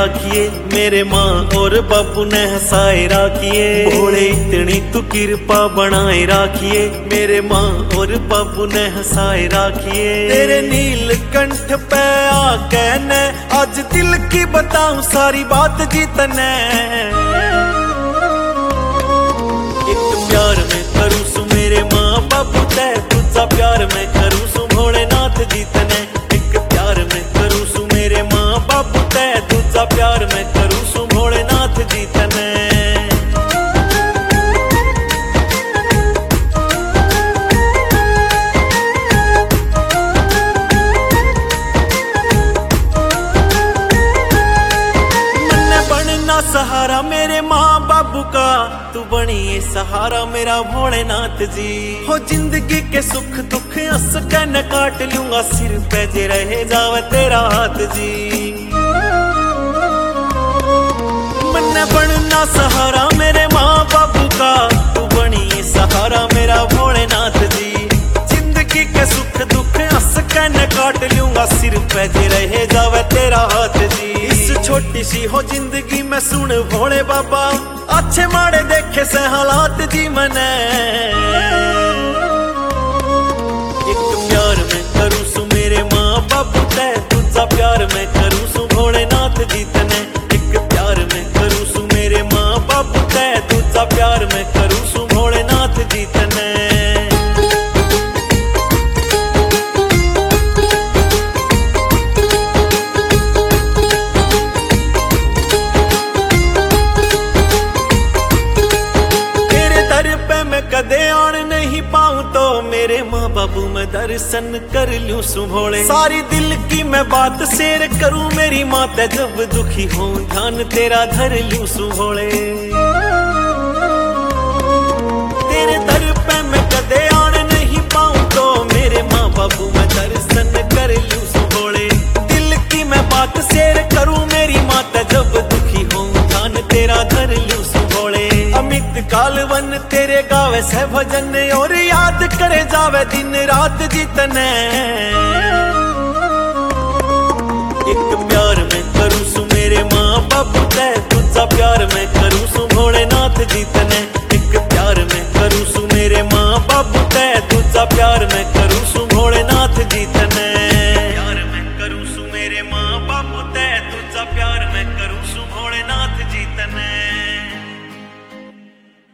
राखिए, मेरे माँ और बापू ने हंसाए राखिए। भोले इतनी तू कृपा बनाए राखिए, मेरे माँ और बापू ने हंसाए राखिए। तेरे नीलकंठ पे आके ने आज दिल की बताऊं सारी बात जी तने। एक प्यार में करूं सु मेरे माँ बापू ते, दूजा प्यार में करूं सु भोलेनाथ जी तने। एक प्यार में करूं सु मेरे माँ बापू ते, दूजा प्यार में करूं सु भोलेनाथ जी तने। सहारा मेरे माँ बाबू का, तू बनी सहारा मेरा भोलेनाथ जी। हो जिंदगी के सुख दुख हंस के न काट लूंगा, सिर पे जे रहे जावे तेरा हाथ जी। मन बनना सहारा मेरे माँ बाबू का, तू बनी सहारा मेरा भोलेनाथ जी। जिंदगी के सुख दुख हंस के न काट लूंगा, सिर पे जे रहे जावे तेरा हाथ जी। छोटी सी हो जिंदगी में सुन भोले बाबा, अच्छे माड़े देखे से हालात जी मने। एक प्यार में करूं सु मेरे माँ बापू ते, दूजा प्यार में करूं सु भोलेनाथ जी तने। एक प्यार में करूं सु मेरे माँ बापू ते, दूजा प्यार में करूं सु भोलेनाथ जी तने। कदे आन नहीं पाऊं तो मेरे माँ बाबू मैं दर्शन कर लूं सु भोले। सारी दिल की मैं बात शेयर करूं मेरी माँ ते, जब दुखी हो ध्यान तेरा धर लूं सु भोले। तेरे दर पे मैं कदे आन नहीं पाऊं तो मेरे माँ बाबू मैं दर्शन कर लूं सु भोले। दिल की मैं बात शेयर करूं मेरी माँ ते, जब दुखी हो ध्यान तेरा धर लूं सु भोले। अमित कालवन तेरे गावे से भजन, और याद करे जावे दिन रात जी तने। एक